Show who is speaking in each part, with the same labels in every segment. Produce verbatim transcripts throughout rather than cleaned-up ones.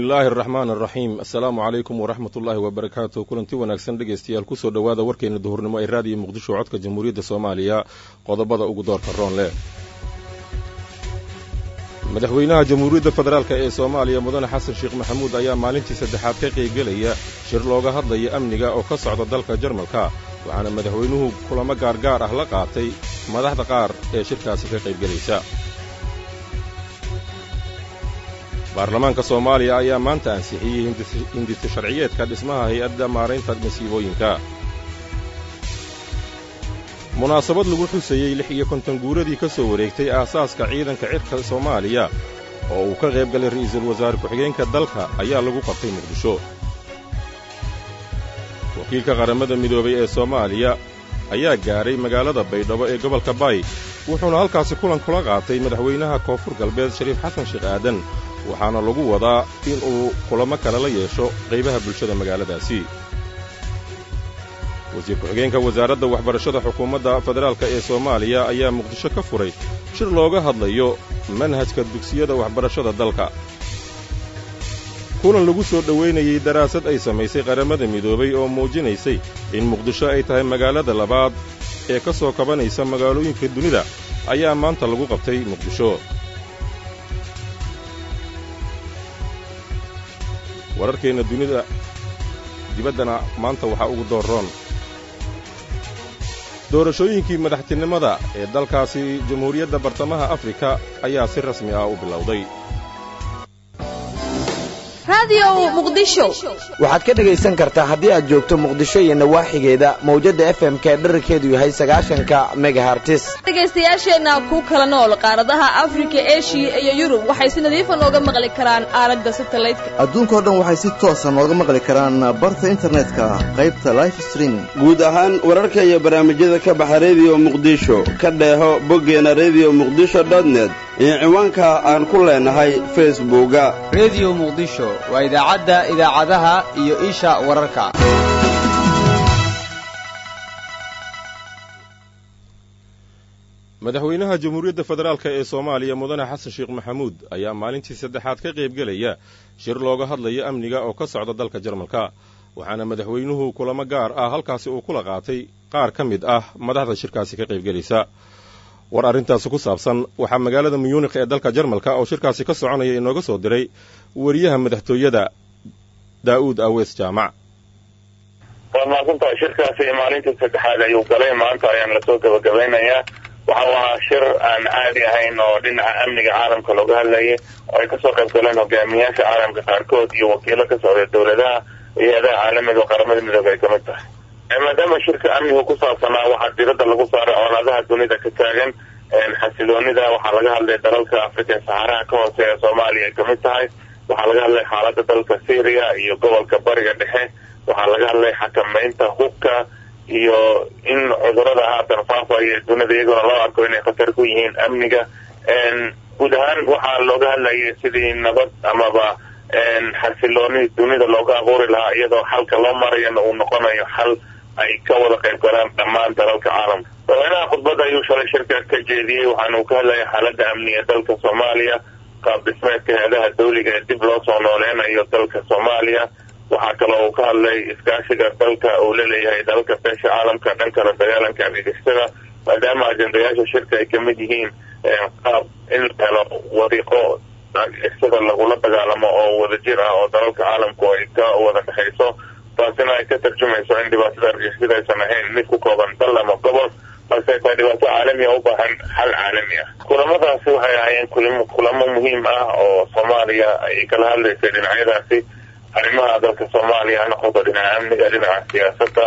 Speaker 1: bismillaahi araxmaani araxiim assalaamu calaykum waraxmatullaahi wabarakaatu kulanti wanaagsan dhegaystayaal kusoo dhowaada warkeena duhurnimo ee raadiyo muqdisho codka jamhuuriyadda soomaaliya qodobada ugu doorka roon leh madaxweynaha jamhuuriyadda federaalk ee soomaaliya mudane xasan sheekh maxamuud ayaa maalintii saddexaad ka qaybgelaya shir looga hadlaya amniga oo ka socda dalka jarmalka waxaana madaxweynuhu kulamo gaargaar ah la qaatay madaxda qaar ee shirkaasi ka qaybgelaysa baarlamaanka soomaaliya ayaa maanta ansixiyey hindisa sharciyeedka dhismaha hay-adda maaraynta masiibooyinka munaasabad lagu xusayey lix iyo konton guuradii ka soo wareegtay aasaaska ciidanka cirka soomaaliya oo uu ka qayb galay ra'iisul wasaare ku-xigeenka dalka ayaa lagu qabtay muqdisho wakiilka qaramada midoobay ee soomaaliya ayaa gaadhay magaalada baydhabo ee gobolka baay wuxuuna halkaasi kulan kula qaatay madaxweynaha koonfur galbeed shariif xasan sheekh aadan waxaana lagu wadaa in uu kulamo kale la yeesho qaybaha bulshada magaaladaasi wasiir ku-xigeenka wasaaradda waxbarashada xukuumadda federaalk ee soomaaliya ayaa muqdisho ka furay shir looga hadlayo manhajka dugsiyada waxbarashada dalka kulan lagu soo dhowaynayey daraasad ay samaysay qaramada midoobay oo muujinaysay in muqdisho ay tahay magaalada labaad ee ka soo kabanaysa magaalooyinka dunida ayaa maanta lagu qabtay muqdisho wararkeenna dunida dibaddana maanta waxaa ugu doorroon doorashooyinkii madaxtinimada ee dalkaasi jamhuuriyadda bartamaha afrika ayaa si rasmi ah u bilowday
Speaker 2: waxaad ka dhegaysan kartaa haddii aad joogto muqdisho iyo nawaaxigeeda mawjadda f m ka dherarkeedu yahay sagaashanka megahartis
Speaker 3: dhegaystayaasheenna ku kala nool qaaradaha afrika eshiya iyo yurub waxay si nadiifa nooga maqli karaan aalada satellite-ka
Speaker 4: adduunkao dhan waxay si toosa nooga maqli karaan barta internetka qaybta life streaming
Speaker 5: guud ahaan wararka iyo barnaamijyada ka baxa rediyo muqdisho ka dheeho boggeena rediyo muqdisho dotnet iyo ciwaanka aan ku leenahay facebooka
Speaker 6: rediyo muqdisho waa idaacadda idaacadaha iyo isha wararka
Speaker 1: madaxweynaha jamhuuriyadda federaalk ee soomaaliya mudane xasan sheekh maxamuud ayaa maalintii saddexaad ka qaybgelaya shir looga hadlayo amniga oo ka socda dalka jarmalka waxaana madaxweynuhu kulamo gaar ah halkaasi uu kula qaatay qaar ka mid ah madaxda shirkaasi ka qaybgelaysa war arrintaasi ku saabsan waxaa magaalada muyuunikh ee dalka jarmalka oo shirkaasi ka soconaya inooga soo diray wariyaha madaxtooyada daa'uud awees jaamac
Speaker 7: waad mahadsantahay shirkaasi maalintii saddexaad ayuu galay maanta ayaan lasoo gabagabaynayaa waxa uu ahaa shir aan caadi ahayn oo dhinaca amniga caalamka looga hadlayay oo ay kasoo qayb galeen hogaamiyaasha caalamka qaarkood iyo wakiilo ka socda dowladaha hay-adaha caalamiga oo qaramada midoobe ay ka mid tahay maadaama shirka amnigu ku saabsanaa waxaa diradda lagu saaray colaadaha dunida ka taagan xasiloonida waxaa laga hadlay dalalka afrika ee saxaaraha ka hooseeya soomaaliya ay kamid tahay waxaa laga hadlay xaaladda dalka syriya iyo gobolka bariga dhexe waxaa laga hadlay xakamaynta hubka iyo in cudurada haatan faafaya dunida iyagona loo arko inay khatar ku yihiin amniga guud ahaan waxaa looga hadlayay sidii nabad amaba xasilooni dunida looga abuuri lahaa iyadoo xalka loo marayana uu noqonayo xal ay ka wada qayb galaan dhammaan dalalka caalamka madaxweynaha khudbadda ayuu shalay shirka ka jeediyey waxaana uu ka hadlayay xaaladda amniga dalka soomaaliya qaab dhismeedka hay-adaha dawliga ee dib loo soo nooleynayo dalka soomaaliya waxaa kaloo uu ka hadlay iskaashiga dalka uu la leeyahay dalalka beesha caalamka dhankana dagaalanka argagixisada maadaama ajendayaasha shirka ay kamid yihiin qaab in la helo wariiqo argagixisada lagula dagaalamo oo wadajir ah oo dalalka caalamku ay ka wada dhexayso taasina ay ka tarjumayso in dhibaatada argagixisada aysan ahayn mid ku kooban dal ama gobol balse ay tahay dhibaato caalami a u baahan xal caalami ah kulamadaasi waxay ahaayeen kulamo muhiim ah oo soomaaliya ay kala hadlaysay dhinacyadaasi arrimaha dalka soomaaliya ha noqoto dhinaca amniga dhinaca siyaasadda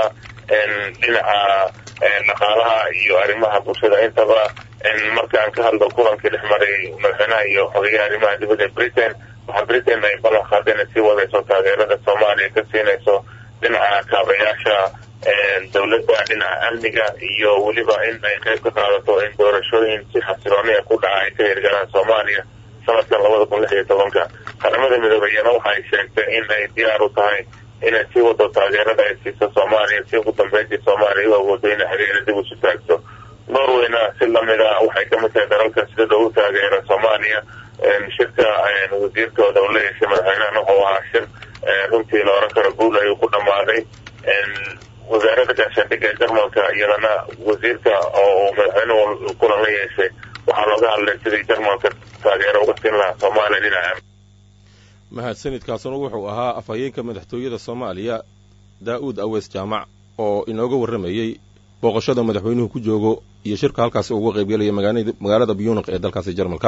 Speaker 7: dhinaca dhaqaalaha iyo arrimaha bulshada intaba markaan ka hadlo kulankii dhex maray madaxweynaha iyo xogeyaha arrimaha dibadda britain waxaa britain ay ballan qaadeen ay sii wadayso taageerada soomaaliya ka siinayso dhinaca kaabayaasha dawladda dhinaca amniga iyo weliba in ay qayb ka qaadato in doorashooyin si xasilooniya ku dhaca ay ka hirgalaan soomaaliya sanadkan labada kun lix iyo tobanka qaramada midoobeyana waxa ay sheegtay in ay diyaar u tahay inay sii wado taageerada ay siiso soomaaliya si ugu dambeyntii soomaaliya u awoodo inay xiriira dib usu taagto norwayna si lamida waxay kamid tahay dalalka sida loogu taageero soomaaliya shirka wasiirkooda uu leeyahay madaxweynahan wuxuu ahaa shir runtii la oran karo guul ayuu ku dhammaaday wasaaradda gaashaandhigga ee jarmalka iyadana wasiirka oo madaxweynuhu kulan la yeeshay waxaa looga hadlay sidii jarmalka taageero uga siin lahaa soomaaliya dhinaca
Speaker 1: mahadsanidkaasuna wuxuu ahaa afhayeenka madaxtooyada soomaaliya daa'uud aweys jaamac oo inooga warramayey booqashada madaxweynuhu ku joogo iyo shirka halkaasi uga qaybgelaya magaalada biyuuniq ee dalkaasi jarmalka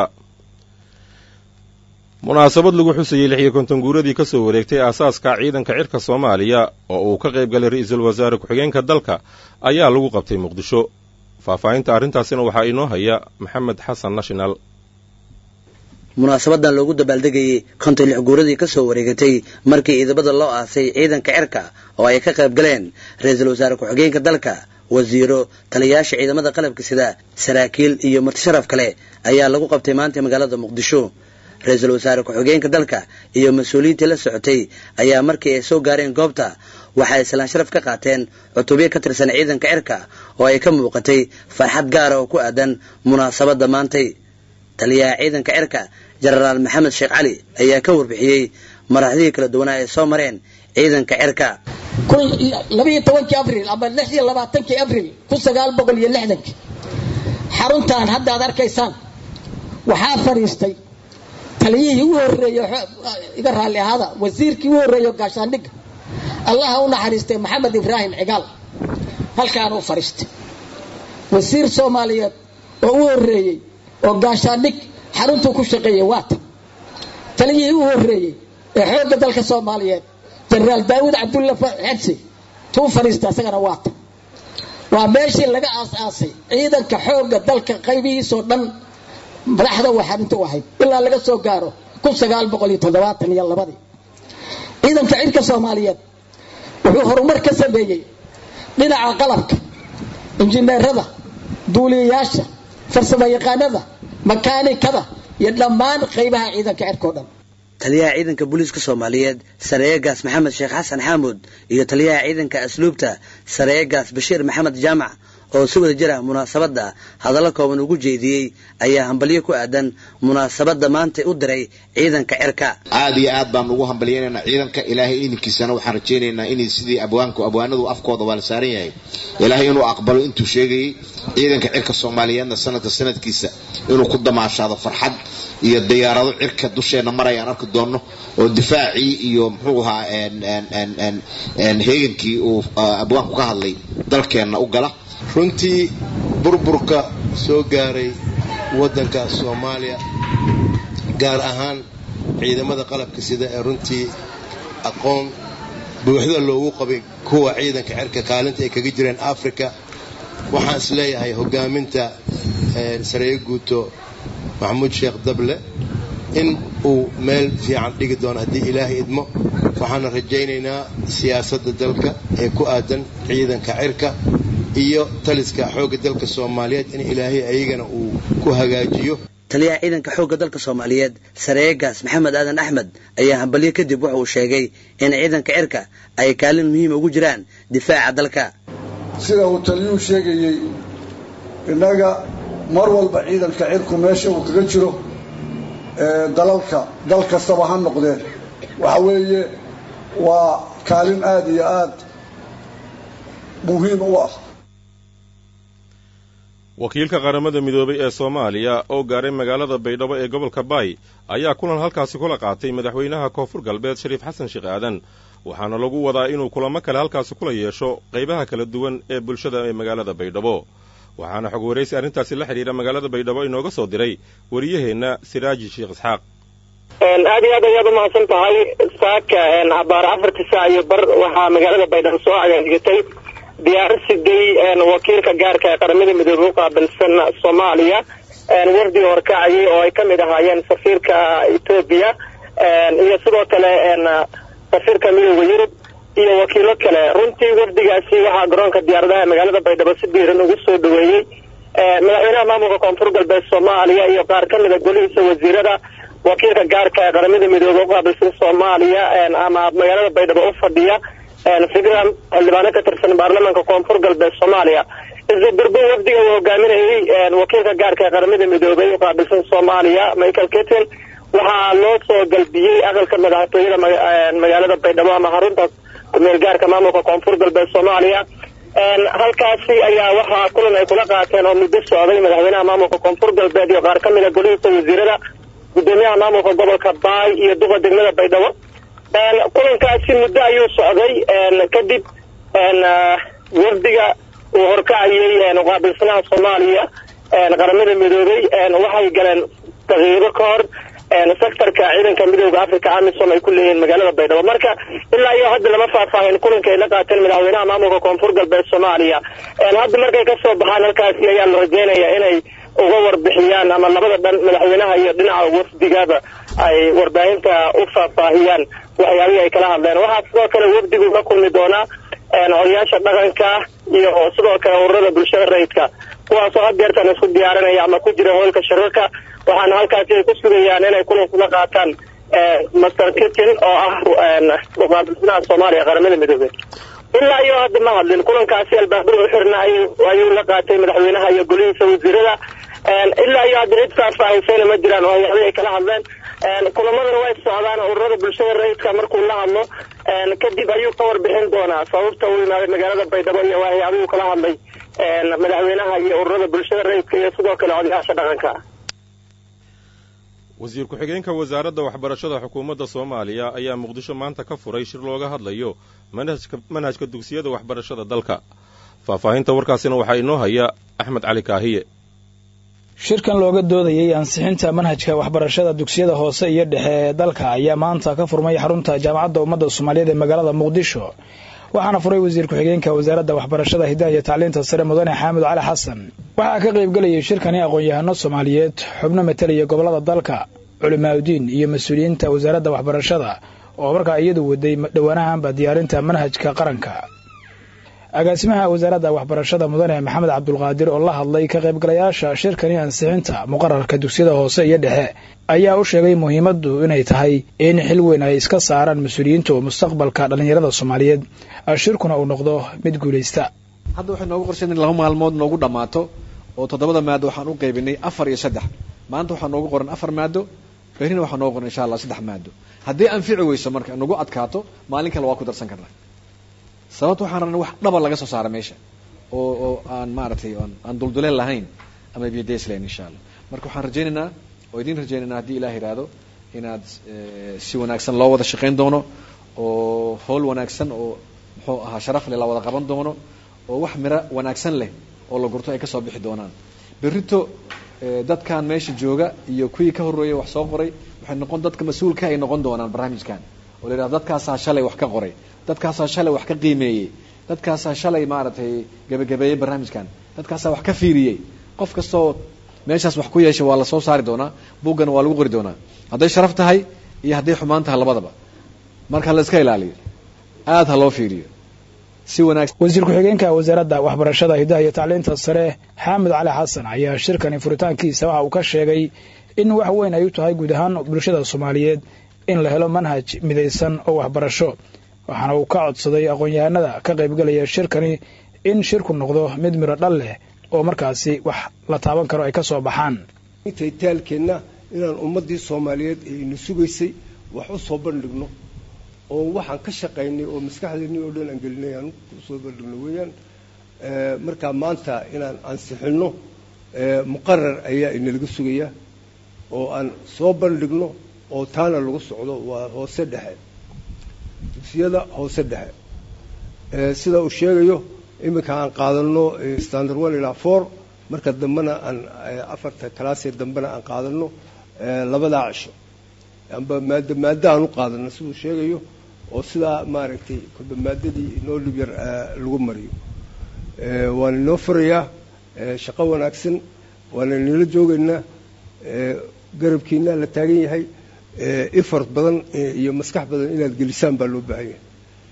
Speaker 1: munaasabad lagu xusayey lix iyo konton guuradii ka soo wareegtay aasaaska ciidanka cirka soomaaliya oo uu ka qayb galay ra'iisul wasaare ku-xigeenka dalka ayaa lagu qabtay muqdisho faahfaahinta arrintaasina waxaa inoo haya maxamed xasan national
Speaker 8: munaasabadan loogu dabaaldegayey konton lix guuradii ka soo wareegatay markii ciidamada loo aasay ciidanka cirka oo ay ka qayb galeen ra'iisul wasaare ku-xigeenka dalka wasiiro taliyayaasha ciidamada qalabka sida saraakiil iyo martisharaf kale ayaa lagu qabtay maanta magaalada muqdisho ra-iisul wasaare ku-xigeenka dalka iyo mas-uuliyiintii la socotay ayaa markii ay soo gaareen goobta waxay islaan sharaf ka qaateen cutubyo ka tirsan ciidanka cirka oo ay ka muuqatay farxad gaara oo ku aadan munaasabadda maantay taliyaha ciidanka cirka jenaraal maxamed sheekh cali ayaa ka warbixiyey maraxdihii kala duwanaa ay soo mareen ciidanka cirka
Speaker 9: labiyo tobankii abril ama lix iyo labaatankii abril kun sagaal boqol iyo lixdankii xaruntan hadda aad arkaysaan waxaa fadhiistay taliyihii ugu horreeyey iga raalli ahaada wasiirkii ugu horreeyo gaashaandhigga allaha u naxariistay maxamed ibraahim cigaal halkaanuu fadhiistay wasiir soomaaliyeed oo u horreeyey oo gaashaandhig xaruntuu ku shaqeeyey waata taliyihii ugu horreeyey ee xoogga dalka soomaaliyeed jenaraal daawud cabdulla xebsi tuu fadhiista isagana waata waa meeshii laga aas-aasay ciidanka xoogga dalka qaybihiisoo dhan madaxda waa xarunta u ahayd ilaa laga soo gaaro kun sagaal boqol iyo toddobaatan iyo labadii ciidanka cirka soomaaliyeed wuxuu horumar ka sameeyey dhinaca qalabka injineerada duuliyayaasha farsamo yaqaanada makaanikada iyo dhammaan qaybaha ciidanka cirka oo dhan
Speaker 8: taliyaha ciidanka booliiska soomaaliyeed sareegaas maxamed sheekh xasan xaamuud iyo taliyaha ciidanka asluubta sareegaas bashiir maxamed jaamac oo si wada jir ah munaasabadda hadallo kooban ugu jeediyey ayaa hambalyo ku aadan munaasabadda maanta u diray ciidanka cirka
Speaker 10: aad iyo aad baan ugu hambalyeynayna ciidanka ilaahay idinkiisana waxaan rajaynaynaa inay sidii abwaanku abwaanadu afkooda waa la saaran yahay ilaahay inuu aqbalo intuu sheegayey ciidanka cirka soomaaliyeedna sanadka sanadkiisa inuu ku damaashaado farxad iyo diyaarado cirka dusheena marayaan arki doonno oo difaacii iyo muxuu ahaa heegankii uu abwaanku ka hadlay dalkeenna u gala
Speaker 11: runtii burburka soo gaaray waddanka Soomaaliya gaar ahaan ciidamada qalabka sida ee runtii aqoon buuxda loogu qabay kuwa ciidanka cirka kaalinta ay kaga jireen Afrika waxaan isleeyahay hogaaminta sareeyo guuto Maxamuud Sheekh Dable in uu meel fiican dhigi doono haddii ilaahay idmo waxaan rajaynaynaa siyaasadda dalka ee ku aadan ciidanka cirka iyo taliska xoogga dalka Soomaaliyeed in ilaahay ayagana uu ku hagaajiyo
Speaker 8: taliyaha ciidanka xoogga dalka Soomaaliyeed sareegaas maxamed aadan axmed ayaa hambalyo kadib waxa uu sheegay in ciidanka cirka ay kaalin muhiim ugu jiraan difaaca dalka
Speaker 12: sida uu taliyuu sheegayay inaga mar walba ciidanka cirku meesha uu kaga jiro ee dalalka dal kastaba ha noqdeen waxa weeye waa kaalin aad iyo aad muhiim u ah
Speaker 1: wakiilka qaramada midoobay ee Soomaaliya oo gaaray magaalada Baydhabo ee gobolka Bay ayaa kulan halkaasi kula qaatay madaxweynaha Koonfur Galbeed Shariif Xasan Sheekh Aadan waxaana lagu wadaa inuu kulamo kale halkaasi kula yeesho qaybaha kala duwan ee bulshada ee magaalada Baydhabo waxaana xog wareysi arrintaasi la xiriira magaalada Baydhabo inooga soo diray wariyaheena Siraaji Sheekh Isxaaq
Speaker 13: aad iyo aad ayaad u mahadsan tahay saaka abaar afartii saac iyo bar waxaa magaalada Baydhabo soo cagaargatay diyaarad siday wakiilka gaarka ee qaramada midoobay u qaabilsan Soomaaliya wardi horkacay oo ay kamid ahaayeen safiirka Ethiopia iyo sidoo kale safiirka midowga Yurub iyo wakiilo kale runtii wardigaasi waxaa garoonka diyaaradaha magaalada Baydhabo si diiran ugu soo dhaweeyay madaxweynaha maamulka Koonfur Galbeed Soomaaliya iyo qaar kamid ah golihiisa wasiirada wakiilka gaarka ee qaramada midoobay u qaabilsan Soomaaliya ama magaalada Baydhabo u fadhiya fikran xildhibaano ka tirsan baarlamaanka Koonfur Galbeed Soomaaliya isla durba wafdiga uu hogaaminayay wakiilka gaarka ee qaramada midoobay u qaabilsan Soomaaliya Michael Keating waxaa loo soo galbiyey aqalka madaxtooyada magaalada baydhabo ama xarunta kumeel gaarka maamulka koonfur galbeed soomaaliya halkaasi ayaa waxaa kulan ay kula qaateen oo muddo socday madaxweynaha maamulka koonfur galbeed iyo qaar ka mid a golihiisa wasiirada gudoomiyaha maamulka gobolka baay iyo duqa degmada baydhabo kulankaasi muddo ayuu socday kadib wafdiga uu horkacayay qaabilsanaha soomaaliya qaramada midoobay waxay galeen daqiiqo ka hor sektorka ciidanka midooda africa amisom ay ku leeyihiin magaalada baydhabo marka ilaa iyo hadda lama faahfaahin kulanka ay la qaateen madaxweynaha maamulka koonfur galbeed soomaaliya hadda markay kasoo baxaan halkaasi ayaa la rajeynaya inay uga warbixiyaan ama labada dhan madaxweynaha iyo dhinaca wafdigaba ay warbaahinta u faahfaahiyaan waxyaabihii ay kala hadleen waxaa sidoo kale wafdigu la kulmi doonaa odayaasha dhaqanka iyo sidoo kale ururada bulshada rayidka kuwaasoo had deertan isku diyaarinaya ama ku jira hoolka shirarka waxaana halkaasi ay ku sugayaan inay kulan kula qaataan master kitchen oo ah qaabilsanaha soomaaliya qaramada midoobey ilaa iyo hadda ma hadlin kulankaasi albaabada u xirna ayuu la qaatay madaxweynaha iyo golihiisa wasiirada ilaa iyo hadda cid faahfaahisayna ma jiraan waxyaabihii ay kala hadleen kulamadana way socdaan ururada bulshada rayidka markuu la hadlo kadib ayuu ka warbixin doonaa sababta uu imaaday magaalada baydhabo iyo waxyaabihii kala hadlay madaxweynaha iyo ururada bulshada rayidka iyo sidoo kale odayaasha dhaqanka
Speaker 1: wasiir ku-xigeenka wasaaradda waxbarashada xukuumadda soomaaliya ayaa muqdisho maanta ka furay shir looga hadlayo manhajka manhajka dugsiyada waxbarashada dalka faahfaahinta warkaasina waxaa inoo haya axmed cali kaahiye
Speaker 14: shirkan looga doodayay ansixinta manhajka waxbarashada dugsiyada hoose iyo dhexe ee dalka ayaa maanta ka furmay xarunta jaamacadda ummadda soomaaliyeed ee magaalada muqdisho waxaana furay wasiir ku-xigeenka wasaaradda waxbarashada hidaha iyo tacliinta sare mudane xaamud cali xasan waxaa ka qaybgelayay shirkani aqoon-yahano soomaaliyeed xubno matalaya gobollada dalka culimaauddiin iyo mas-uuliyiinta wasaaradda waxbarashada oo markaa iyadu waday dhowaanahanba diyaarinta manhajka qaranka agaasimaha wasaaradda waxbarashada mudane maxamed cabdulqaadir oo la hadlay ka qaybgalayaasha shirkani ansixinta muqararka dugsiyada hoose iyo dhexe ayaa u sheegay muhiimaddu inay tahay in xil weyn ay iska saaraan mas-uuliyiintu mustaqbalka dhallinyarada soomaaliyeed shirkuna uu noqdo mid guulaysta
Speaker 15: hadda waxay noogu qorshayn in laba maalmood noogu dhammaato oo toddobada maado waxaan u qaybinay afar iyo saddex maanta waxaa noogu qoran afar maado berrina waxaa noogu qoran insha allah saddex maado haddii anfici weyso marka nagu adkaato maalin kale waa ku darsan karnaa sababta waxaan rabnay wax dhaba laga soo saara meesha oo oo aan maaragtay aan dulduleel lahayn ama biyadeys lahayn insha allah marka waxaan rajaynaynaa oo idiin rajaynaynaa haddii ilaah yidhaahdo inaad si wanaagsan loo wada shaqayn doono oo howl wanaagsan oo muxuu ahaa sharaf leh la wada qaban doono oo wax miro wanaagsan leh oo la gurto ay kasoo bixi doonaan berrito dadkan meesha jooga iyo kuwii ka horreeyay wax soo qoray waxay noqon dadka mas-uulka ay noqon doonaan barnaamijkan oo la yidhahdo dadkaasaa shalay wax ka qoray dadkaasaa shalay wax ka qiimeeyey dadkaasaa shalay maaragtay gebagabeeyey barnaamijkan dadkaasaa wax ka fiiriyey qof kastoo meeshaas wax ku yeeshay waa la soo saari doonaa buuggana waa lagu qori doonaa hadday sharaf tahay iyo hadday xumaan tahay labadaba marka la iska ilaaliyo aada ha loo fiiriyo si wanaagsan
Speaker 14: wasiir ku-xigeenka wasaaradda waxbarashada hidaha iyo tacliinta sare xaamud cali xasan ayaa shirkani furitaankiisa waxa uu ka sheegay in wax weyn ay u tahay guud ahaan bulshada soomaaliyeed in la helo manhaj midaysan oo waxbarasho waxaana uu ka codsaday aqoon-yahanada ka qaybgelaya shirkani in shirku noqdo mid miro dhal leh oo markaasi wax la taaban karo ay ka soo baxaan
Speaker 16: taytaalkeenna inaan ummaddii soomaaliyeed aynu sugaysay wax u soo bandhigno oo waxaan ka shaqaynay oo maskaxdeennii oo dhan aan gelinay aan usoo bandhigno weeyaan markaa maanta inaan ansixinno muqarar ayaa inalaga sugayaa oo aan soo bandhigno oo taana lagu socdo waa hoose dhexe dugsiyada hoose dhexe sida uu sheegayo iminka aan qaadano standard one ilaa four marka dambena aan afarta kalaasee dambena aan qaadano labadaa cisho amba maado maado aan u qaadano siduu sheegayo oo sidaa maaragtay kolba maadadii inoo dhib yar lagu mariyo waan inoo furayaa shaqo wanaagsan waana inala joogaynaa garabkiina la taagan yahay effort badan iyo maskax badan inaad gelisaan baa loo baahan yahay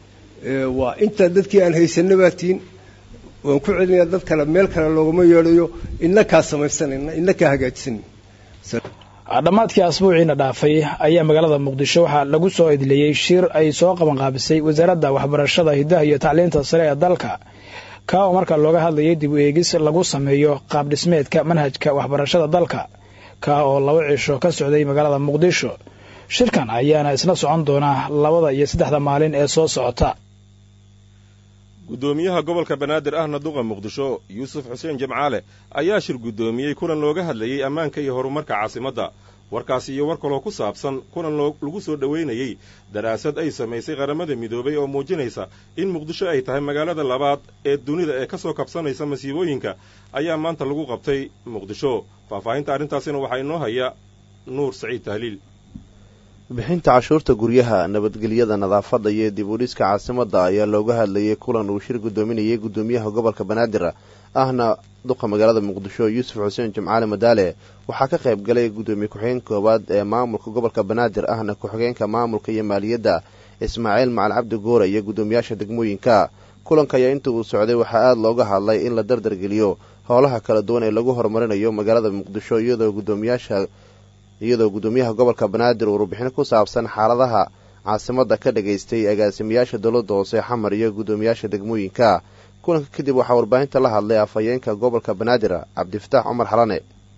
Speaker 16: waa intaa dadkii aan haysana baa tiin waan ku celinayaa dad kale meel kale loogama yeedhayo inakaa samaysanayna inakaa hagaajsanayna
Speaker 14: dhammaadkii asbuuciina dhaafay ayaa magaalada muqdisho waxaa lagu soo idleeyey shir ay soo qabanqaabisay wasaaradda waxbarashada hidaha iyo tacliinta sare ee dalka ka oo markaa looga hadlayay dib u eegis lagu sameeyo qaab dhismeedka manhajka waxbarashada dalka ka oo laba cisho ka socday magaalada muqdisho shirkan ayaana isla socon doona labada iyo saddexda maalin ee soo socota
Speaker 1: gudoomiyaha gobolka banaadir ahna duqa muqdisho yuusuf xuseen jamcaale ayaa shir gudoomiyey kulan looga hadlayay ammaanka iyo horumarka caasimadda warkaasi iyo war kaloo ku saabsan kulan lagu soo dhoweynayey daraasad ay samaysay qaramada midoobay oo muujinaysa in muqdisho ay tahay magaalada labaad ee dunida ee ka soo kabsanaysa masiibooyinka ayaa maanta lagu qabtay muqdisho faahfaahinta arrintaasina waxaa inoo haya nuur saciid tahliil
Speaker 17: bixinta cashuurta guryaha nabadgelyada nadaafadda iyo dib u dhiska caasimadda ayaa looga hadlayay kulan uu shir gudoominayay gudoomiyaha gobolka banaadir ahna duqa magaalada muqdisho yuusuf xuseen jamcaale madaale waxaa ka qayb galay gudoomiye ku-xigeenka koowaad ee maamulka gobolka banaadir ahna ku-xigeenka maamulka iyo maaliyadda ismaaciil macal cabdi goore iyo gudoomiyaasha degmooyinka kulanka ayaa inta uu socday waxaa aada looga hadlay in la dardargeliyo howlaha kala duwan ee lagu horumarinayo magaalada muqdisho iyadoo gudoomiyaasha iyadoo gudoomiyaha gobolka banaadir uu warbixin ku saabsan xaaladaha caasimadda ka dhagaystay agaasimayaasha dowladda hoose xamar iyo gudoomiyaasha degmooyinka kulanka kadib waxaa warbaahinta la hadlay afhayeenka gobolka banaadir cabdifataax cumar xalane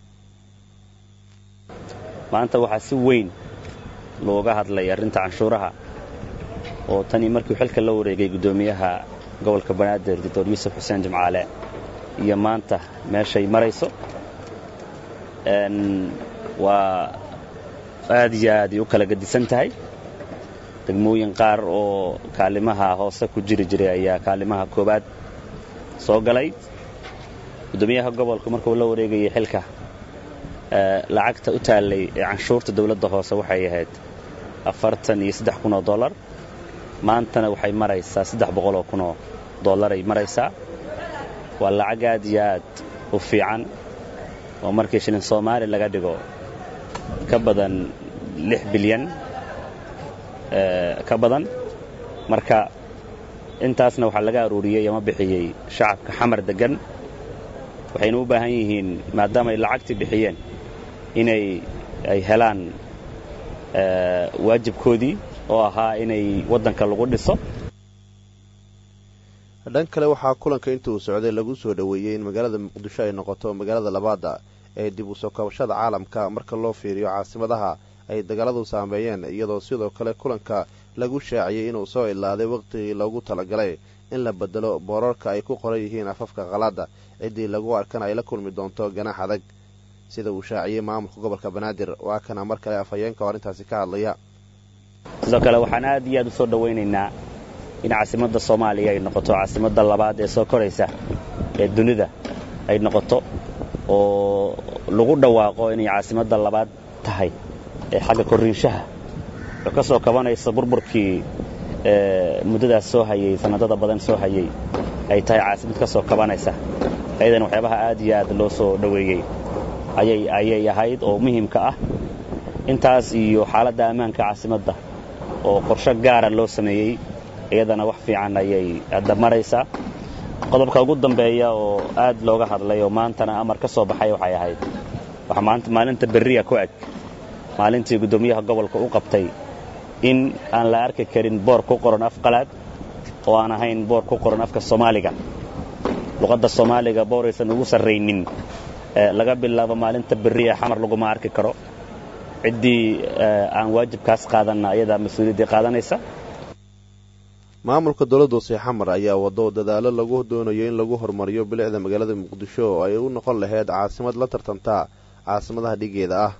Speaker 18: maanta waxaa si weyn looga hadlay arrinta canshuuraha oo tani markii xilka la wareegay gudoomiyaha gobolka banaadir doctor yuusuf xuseen jamcaale iyo maanta meeshay marayso waa aad iyo aad ay u kala gadisan tahay degmooyin qaar oo kaalimaha hoose ku jiri jiray ayaa kaalimaha koowaad soo galay gudoomiyaha gobolku markuu la wareegayay xilka lacagta u taallay ee canshuurta dawladda hoose waxay ahayd afartan iyo saddex kun oo dollar maantana waxay maraysaa saddex boqol oo kun oo dollar ay maraysaa waa lacag aad iyo aad u fiican oo markii shilin Soomaali laga dhigo ka badan lix bilyan ee ka badan marka intaasna waxa laga aruuriyay ama bixiyay shacabka xamar degan waxayna u baahan yihiin maadaama ay lacagtii bixiyeen inay ay helaan ee waajibkoodii oo ahaa inay wadanka lagu dhiso
Speaker 17: dhan kale waxaa kulanka intuu socday lagu soo dhaweeyay in magaalada muqdisho ay noqoto magaalada labaad ee dib u soo kabashada caalamka marka loo fiiriyo caasimadaha ay dagaaladu saameeyeen iyadoo sidoo kale kulanka lagu shaaciyay inuu soo ilaaday waqtigii loogu talagalay in la bedelo boorarka ay ku qoran yihiin afafka qalaada ciddii lagu arkan ay la kulmi doonto ganaax adag sida uu shaaciyay maamulka gobolka banaadir waa kana mar kale afhayeenka arrintaasi ka hadlaya
Speaker 18: sidoo kale waxaan aad iyo aad u soo dhawaynaynaa in caasimadda Soomaaliya ay noqoto caasimadda labaad ee soo koraysa ee dunida ay noqoto oo lagu dhawaaqo inay caasimadda labaad tahay ee xagga koriinshaha oo ka soo kabanaysa burburkii ee muddadaas soo hayay sanadada badan soo hayay ay tahay caasimad ka soo kabanaysa aydan waxyaabaha aad iyo aad loo soo dhaweeyay ayay ayay ahayd oo muhiimka ah intaas iyo xaaladda ammaanka caasimadda oo qorshe gaar ah loo sameeyay iyadana wax fiican ayay hadda maraysaa qodobka ugu dambeeya oo aad looga hadlay oo maantana amar ka soo baxay waxay ahayd waxa maanta maalinta berriya ku eg maalintii gudoomiyaha gobolka u qabtay in aan la arki karin boor ku qoran af qalaad oo aan ahayn boor ku qoran afka Soomaaliga luqadda Soomaaliga booraysan ugu sarreynin laga bilaabo maalinta berriya xamar lagu ma arki karo cidii aan waajibkaas qaadanna ayada mas'uuliyadda qaadanaysa
Speaker 17: maamulka dawladda hoose xamar ayaa wado dadaalo lagu doonayo in lagu horumariyo bilicda magaalada muqdisho oo ay u noqon lahayd caasimad la tartanta caasimadaha dhigeeda ah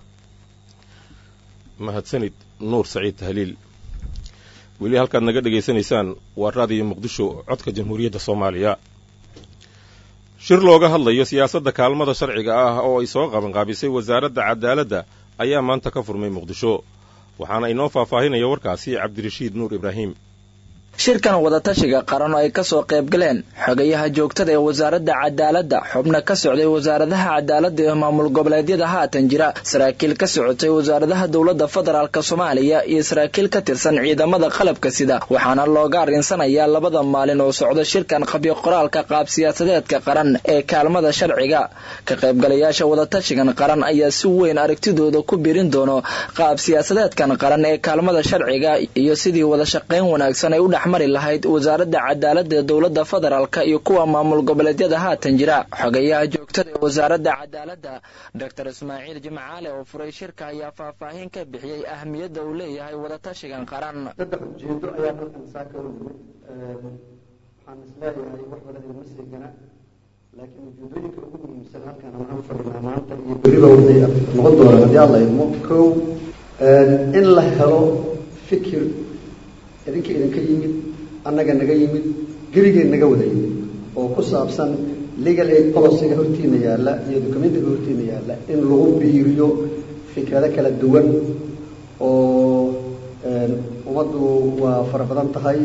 Speaker 1: mahadsanid nuur saciid tahliil weli halkaad naga dhegaysanaysaan waa raadiyo muqdisho codka jamhuuriyadda Soomaaliya shir looga hadlayo siyaasadda kaalmada sharciga ah oo ay soo qaban qaabisay wasaaradda cadaaladda ayaa maanta ka furmay muqdisho waxaana inoo faahfaahinaya warkaasi cabdirashiid nuur ibraahim
Speaker 19: shirkan wadatashiga qaran oo ay ka soo qayb galeen xogayaha joogtada ee wasaaradda cadaaladda xubno ka socday wasaaradaha cadaaladda ee maamul goboleedyada haatan jira saraakiil ka socotay wasaaradaha dowladda federaalk Soomaaliya iyo saraakiil ka tirsan ciidamada qalabka sida waxaana looga arinsanayaa labada maalin oo socdo shirkan qabyo qoraalka qaab siyaasadeedka qaran ee kaalmada sharciga ka qaybgalayaasha wadatashigan qaran ayaa si weyn aragtidooda ku birin doono qaab siyaasadeedkan qaran ee kaalmada sharciga iyo sidii wada shaqayn wanaagsan ay u dhexmari lahayd wasaaradda cadaaladda ee dowladda federaalk iyo kuwa maamul goboleedyada haatan jira xogayaha joogtada ee wasaaradda cadaaladda doctor ismaaciil jimcaale oo furay shirka ayaa faahfaahin ka bixiyey ahmiyadda uu leeyahay wadatashigan qaran
Speaker 20: saddex ujeedo ayaa dalkan saaka u yimid waxaan isleeyahay wax badan igama seegana laakiin ujeedooyinka ugu muhiimsan halkan waxaan fadhinaa maanta iyo beriba waxay noqon doonaan haddii alla idmo kow in la helo fikir idinka idinka yimid annaga naga yimid geligeen naga wada yimid oo ku saabsan legal aid policyga hortiina yaalla iyo documentiga hortiina yaalla in lagu biiriyo fikrado kala duwan oo ummaddu waa fara badan tahay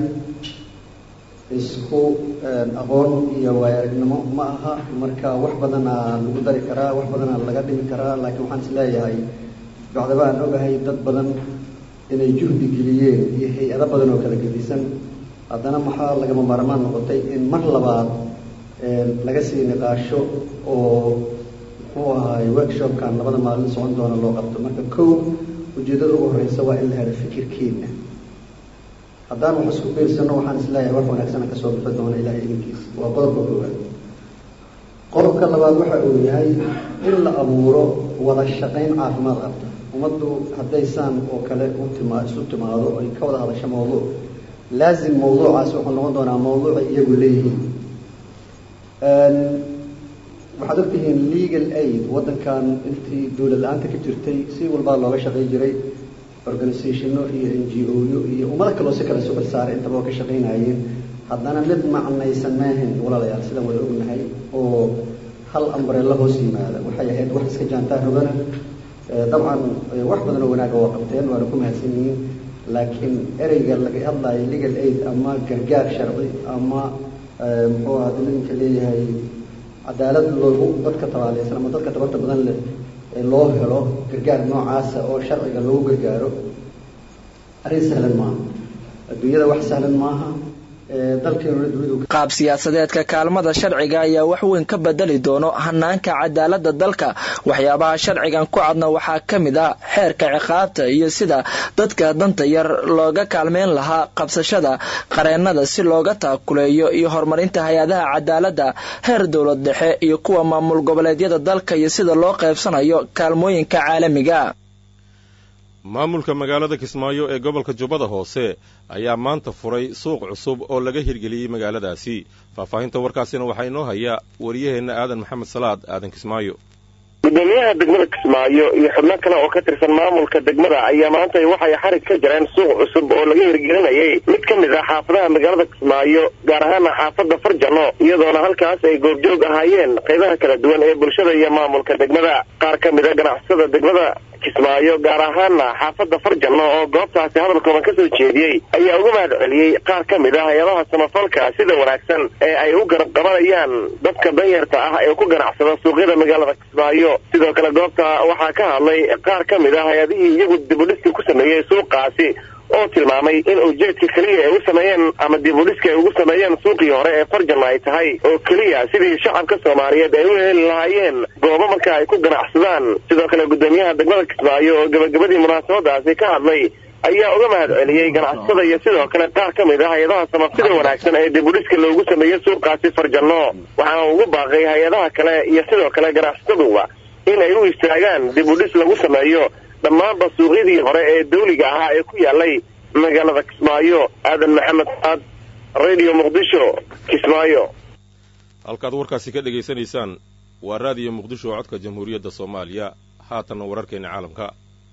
Speaker 20: isku aqoon iyo waaya aragnimo ma aha marka wax badanaa lagu dari karaa wax badanaa laga dhimi karaa laakiin waxaan is leeyahay bacdaba aan ogahay dad badan inay juhdi geliyeen iyo hay-ado badan oo kala gedisan haddana maxaa lagama maarmaan noqotay in mar labaad laga sii niqaasho oo muxuu ahaay workshopkan labada maalin socon doona loo qabto marka kow ujeeddada ugu horreysa waa in la helo fikirkeena haddaan wax isku biirsano waxaan isleeyahay wax wanaagsana kasoo bixi doona ilaahay idinkiisa waa qodobka koowaad qodobka labaad waxa uu yahay in la abuuro wada shaqayn caafimaad qabta ummaddu haddaysaan oo kale u tima isu timaado ay ka wada hadasho mawduuc laazim mawduucaasi wuxuu noqon doonaa mawduucay iyagu leeyihiin waxaad ogtihiin legal aid waddankan intii dowlad la-aanta ka jirtay si walbaa looga shaqay jiray organizationno iyo n g o yo iyo ummado kaloo si kale sugal saaray intaba oo ka shaqaynayeen haddana mid macnaysan maahan walaalayaal sidaan wada ognahay oo hal ambrella hoos yimaada waxay ahayd wax iska jaantaa rogana dabcan wax badan oo wanaaga waa qabteen waana ku mahadsan yihiin laakiin ereyga laga hadlayo legal aid ama gargaar sharci ama muxuu aha dilinka leeyahay cadaalad loogu dadka tabaaleysan ama dadka tabarta badan leh loo helo gargaar noocaasa oo sharciga loogu gargaaro arrin sahlan maaha adduunyada wax sahlan maaha
Speaker 19: qaab siyaasadeedka kaalmada sharciga ayaa wax weyn ka bedeli doono hanaanka cadaaladda dalka waxyaabaha sharcigan ku cadna waxaa ka mid ah xeerka ciqaabta iyo sida dadka danta yar looga kaalmeyn lahaa qabsashada qareennada si looga taakuleeyo iyo horumarinta hay-adaha cadaaladda heer dowlad dhexe iyo kuwa maamul goboleedyada dalka iyo sida loo qaybsanayo kaalmooyinka caalamiga
Speaker 1: maamulka magaalada kismaayo ee gobolka jubbada hoose ayaa maanta furay suuq cusub oo laga hirgeliyey magaaladaasi faahfaahinta warkaasina waxaa inoo haya wariyaheenna aadan maxamed salaad aadan kismaayo
Speaker 13: gudoomiyaha degmada kismaayo iyo xubno kale oo ka tirsan maamulka degmada ayaa maanta waxay xarig ka jireen suuq cusub oo laga hirgelinayay mid ka mid ah xaafadaha magaalada kismaayo gaar ahaana xaafadda farjano iyadoona halkaas ay goobjoog ahaayeen qaybaha kala duwan ee bulshada iyo maamulka degmada qaar ka mid a ganacsatada degmada kismaayo gaar ahaana xaafadda farjano oo goobtaasi hadal kooban ka soo jeediyey ayaa uga mahad celiyey qaar ka mid ah hay-adaha samafalka sida wanaagsan ee ay u garab qabanayaan dadka danyarta ah ee ku ganacsada suuqyada magaalada kismaayo sidoo kale goobta waxaa ka hadlay qaar ka mid ah hay-adihii iyagu dibudhiska ku sameeyey suuqaasi oo tilmaamay in ujeedka keliya ay u sameeyeen ama dibudhiska ay ugu sameeyeen suuqii hore ee farjano ay tahay oo keliya sidii shacabka soomaaliyeed ay u heli lahaayeen goobo marka ay ku ganacsadaan sidoo kale gudoomiyaha degmada kismaayo oo gabagabadii munaasabadaasi ka hadlay ayaa uga mahad celiyey ganacsatada iyo sidoo kale qaar ka mid ah hay-adaha samafsida wanaagsan ee dibudhiska loogu sameeyey suuqaasi farjano waxaana ugu baaqay hay-adaha kale iyo sidoo kale ganacsataduba in ay u istaagaan dibudhis lagu sameeyo dhammaanba suuqyadii hore ee dawliga ahaa ee ku yaalay magaalada kismaayo aadan maxamed saad radio muqdisho kismaayo
Speaker 1: halkaad warkaasi ka dhegaysanaysaan waa raadiyo muqdisho codka jamhuuriyadda soomaaliya haatanna wararkeena caalamka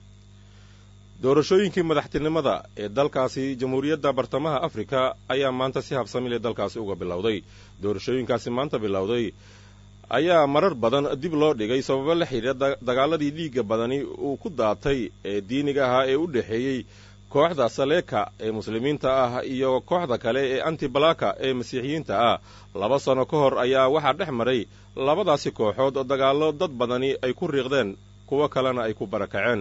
Speaker 1: doorashooyinkii madaxtinimada ee dalkaasi jamhuuriyadda bartamaha afrika ayaa maanta si habsami leh dalkaasi uga bilowday doorashooyinkaasi maanta bilowday ayaa marar badan dib loo dhigay sababo la xidhiira dagaaladii dhiigga badani uu ku daatay ee diiniga ahaa ee u dhexeeyey kooxda saleeka ee muslimiinta ah iyo kooxda kale ee antibalaka ee masiixiyiinta ah laba sano ka hor ayaa waxaa dhex maray labadaasi kooxood oo dagaallo dad badani ay ku riiqdeen kuwo kalena ay ku barakaceen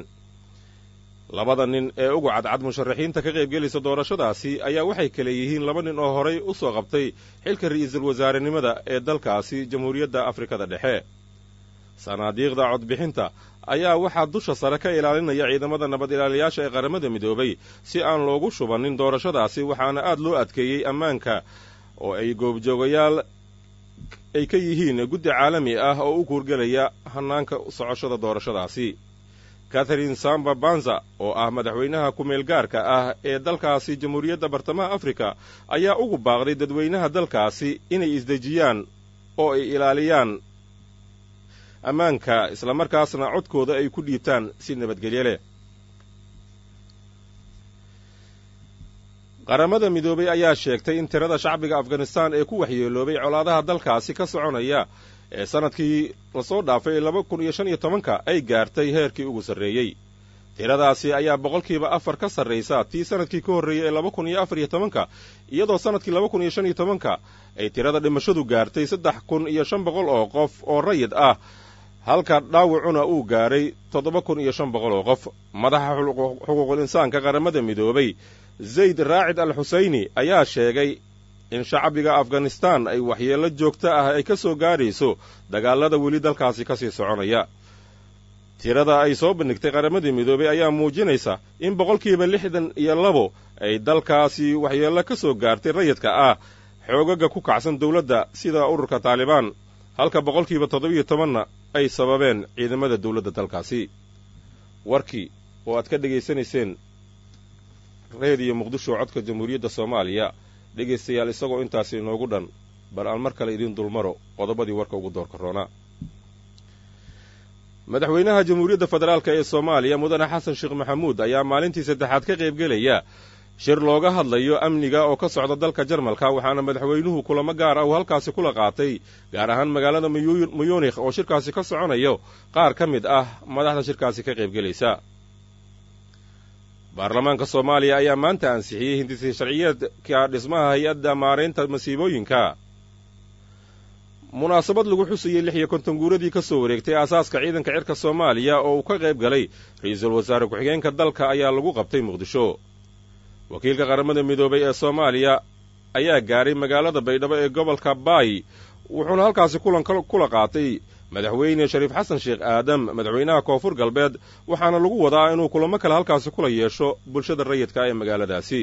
Speaker 1: labada nin ee ugu cadcad musharaxiinta ka qaybgelaysa doorashadaasi ayaa waxay kale yihiin laba nin oo horay u soo qabtay xilka ra'iisul wasaarenimada ee dalkaasi jamhuuriyadda afrikada dhexe sanaadiiqda codbixinta ayaa waxaa dusha sare ka ilaalinaya ciidamada nabad ilaaliyaasha ee qaramada midoobay si aan loogu shubannin doorashadaasi waxaana aad loo adkeeyey ammaanka oo ay goobjoogayaal ay ka yihiin guddi caalami ah oo u kuurgelaya hannaanka socoshada doorashadaasi catherine samba banza oo ah madaxweynaha ku-meel gaarka ah ee dalkaasi jamhuuriyadda bartamaha afrika ayaa ugu baaqday dadweynaha dalkaasi inay isdejiyaan oo ay ilaaliyaan ammaanka islamarkaasna codkooda ay ku dhiibtaan si nabadgelye leh qaramada midoobay ayaa sheegtay in tirada shacbiga afghanistaan ee ku waxyeeloobay colaadaha dalkaasi ka soconaya ee sannadkii lasoo dhaafay laba kun iyo shan iyo tobanka ay gaartay heerkii ugu sarreeyey tiradaasi ayaa boqolkiiba afar ka sarraysa tii sannadkii ka horreeyey ee laba kun iyo afar iyo tobanka iyadoo sannadkii laba kun iyo shan iyo tobanka ay tirada dhimashadu gaartay saddex kun iyo shan boqol oo qof oo rayid ah halka dhaawacuna uu gaaray toddoba kun iyo shan boqol oo qof madaxa xuquuqul insaanka qaramada midoobay zayd raacid al xusayni ayaa sheegay in shacbiga afghanistaan ay waxyeello joogto ah ay ka soo gaadhayso dagaallada weli dalkaasi ka sii soconaya tirada ay soo bandhigtay qaramadii midoobay ayaa muujinaysa in boqolkiiba lixdan iyo labo ay dalkaasi waxyeello ka soo gaartay rayidka ah xoogaga ku kacsan dawladda sida ururka taalibaan halka boqolkiiba toddobiyo tobanna ay sababeen ciidamada dawladda dalkaasi warkii oo aad ka dhegaysanayseen reediyo muqdisho codka jamhuuriyadda soomaaliya dhegaystayaal isagoo intaasi inoogu dhan bal aan mar kale idiin dulmaro qodobadii warka ugu doorka roonaa madaxweynaha jamhuuriyadda federaalk ee soomaaliya mudane xasan sheekh maxamuud ayaa maalintii saddexaad ka qaybgelaya shir looga hadlayo amniga oo ka socda dalka jarmalka waxaana madaxweynuhu kulamo gaar ah uu halkaasi kula qaatay gaar ahaan magaalada muyuunikh oo shirkaasi ka soconayo qaar ka mid ah madaxda shirkaasi ka qaybgelaysa baarlamaanka soomaaliya ayaa maanta ansixiyey hindisii sharciyeedka dhismaha hay-adda maaraynta masiibooyinka munaasabad lagu xusayey lix iyo konton guuradii ka soo wareegtay aasaaska ciidanka cirka soomaaliya oo uu ka qayb galay ra-iisul wasaare ku-xigeenka dalka ayaa lagu qabtay muqdisho wakiilka qaramada midoobay ee soomaaliya ayaa gaaray magaalada baydhabo ee gobolka baay wuxuuna halkaasi kulan kula qaatay madaxweyne shariif xasan sheekh aadam madaxweynaha koonfur galbeed waxaana lagu wadaa inuu kulamo kale halkaasi kula yeesho bulshada rayidka ee magaaladaasi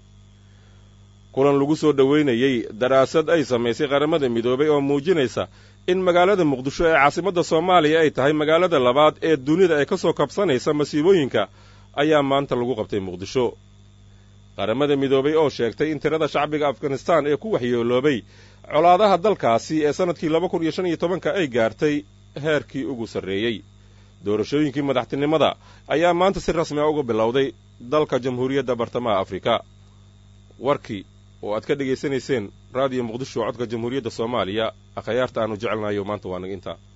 Speaker 1: kulan lagu soo dhoweynayey daraasad ay samaysay qaramada midoobay oo muujinaysa in magaalada muqdisho ee caasimadda soomaaliya ay tahay magaalada labaad ee dunida ee ka soo kabsanaysa masiibooyinka ayaa maanta lagu qabtay muqdisho qaramada midoobay oo sheegtay in tirada shacbiga afghanistaan ee ku waxyeeloobay colaadaha dalkaasi ee sannadkii laba kun iyo shan iyo tobanka ay gaartay heerkii ugu sarreeyey doorashooyinkii madaxtinimada ayaa maanta si rasmi a uga bilowday dalka jamhuuriyadda bartamaha afrika warkii oo aad ka dhegaysanayseen raadiyo muqdisho codka jamhuuriyadda soomaaliya akhyaarta aanu jecelnayo maanta waa nag intaa